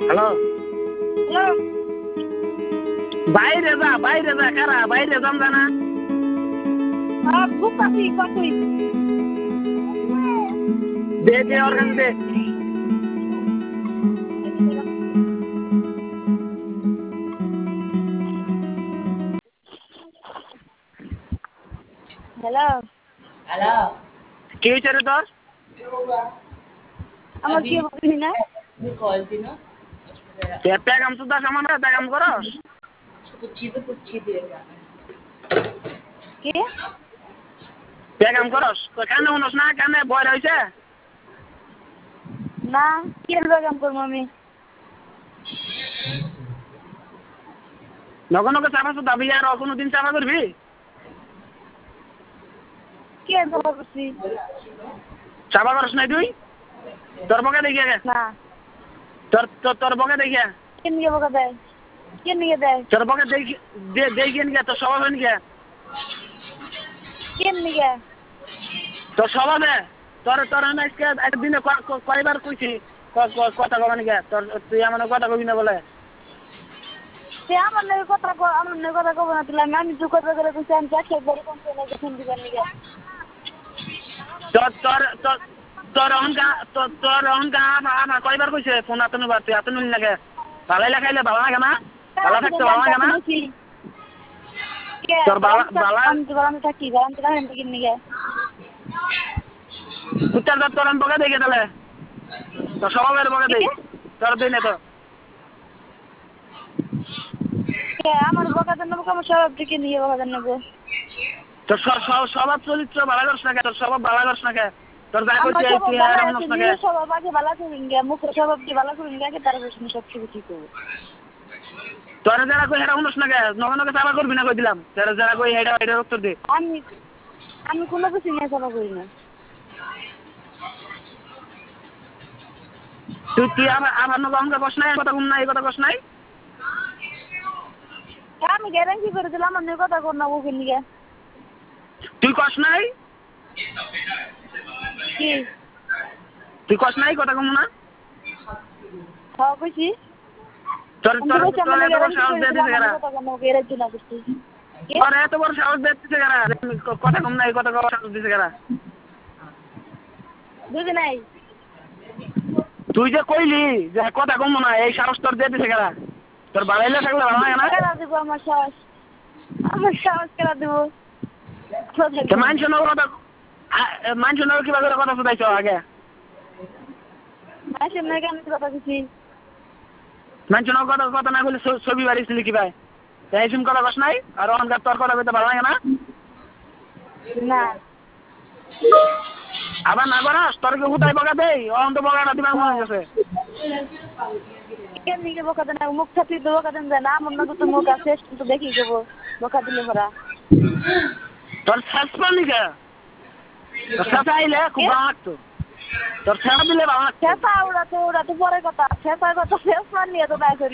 Hello, hello. বাইরে যা কারা বাইরে যান জানা বুঝতেছি কতই। দে ওর কাছে দে। হ্যালো। হ্যালো। কি হয়েছে রে তোর? আমার কি বলবি না? कॉल थी ना পেগাম সুদা সামান পেগাম করস कुछ देर কি? পেগাম করস কেন শুনস না কেন বয় রয়েছে না কি কাম করবো আমি? নগনকে চাপা সুদা বিয়ে আর কোনোদিন চাপা করবি? কি জমা করছি? চাপা করস নাই তুই? তোর বকে দেখিয়া গে না। তোর বকে দেখিয়া কে নিয়ে বকা দেয়? কে নিয়ে দেয়? তোর বকে দেখিয়ে নিয়ে তোর স্বভাব হয়ে নিয়ে কে নিয়ে? তোর স্বভাবে তোর তোর আজকে একদিনে কয়বার কইছি কথা কবা নিকে তোর তুই আমার কথা কবি না বলে সে আমার নাকি কথা আমার নাকি কথা কব না তুই আমি তুই কথা করে কইছি আমি চাকরি একবার কোন ফোন দিবার নিয়ে। তোর তোর তোর তোর অহংকার আমার কয়বার কইছে ফোন আতনু বার তুই আতনু লাগে ভালাই লাগাইলে ভালো লাগে না ভালো থাকতে ভালো লাগে না তোর বালা আমি তো বালাম থাকি বালাম তো রাখেন কি নিয়ে? কুত্তার দাঁত তোর বকে দেখে তাহলে তোর স্বভাবের বকে দেই তোর দিই না তো আমার বকা দেন নেবো আমার সব দিকে নিয়ে বকা দেন নেবো। তোর স্বভাব চরিত্র ভালো করছ না কে তোর স্বভাব ভালো করছ না কে তোর যা আমার করছিস স্বভাব তুই ভালো আর আছে হনস না কে নিজের স্বভাব আগে ভালো করুন গে মুখ স্বভাব কি ভালো করুন গে তার প্রশ্ন সব কিছু ঠিক হবে। তোর যারা কই হেটা হনস না কে নগনকে চাপা করবি না কই দিলাম তোর যারা কই হেটা উত্তর দে আমি আমি কোনো কিছু নিয়ে চাপা করি না। তুই আমার নগনকে কস নাই কথা কম নাই এই কথা কস নাই আমি গ্যারান্টি করে দিলাম আমার নিয়ে কথা কর না ওকে নিয়ে। তুই কস নাই কি? তুই কস নাই কথা কম না হ্যাঁ কইছি। তোর আমি তোর কইছি তোর আমার এত বড় গ্যারান্টি সাহস করে দিয়ে দিলাম দিছে আমার কারা কথা কর না ওকে এর জন্য করছি। তোর এত বড় সাহস দিয়ে দিছে কারা কথা কম নাই কথা কম সাহস দিছে কারা বুঝি নাই। তুই যে কইলি যে কথা কম না এই সাহস তোর দিয়ে দিছে কারা তোর বাড়াইলে থাকলে ভালো লাগে না কেনা দিব আমার সাহস কেনা দিব? মানুষ নগর কিবা করে কথা শুধাইছ আগে মাসের নয় কেন কথা কিছু? মানুষ নগর কথা না বলে ছবি বাড়িয়েছিলি কি ভাই এই সিম কথা কস নাই আর অনগার তোর কথা বলতে ভালো লাগে না না আবার না করাস তোর কি হুদাই বকা দেই অন্ত বকাটা দিবার মনে গেছে কেন নিয়ে বকা দেন মুখ ছাতি তো বকা দেন না আমার না তো মুখ আছে কিন্তু দেখি দেবো বকা দিলে ভরা তোর শেষ পানি কে তোর শেষ আইলে খুব ভালো লাগতো তোর শেষ দিলে ভালো লাগতো শেষা ওরা তো পরে কথা শেষার কথা শেষ নিয়ে তো না করি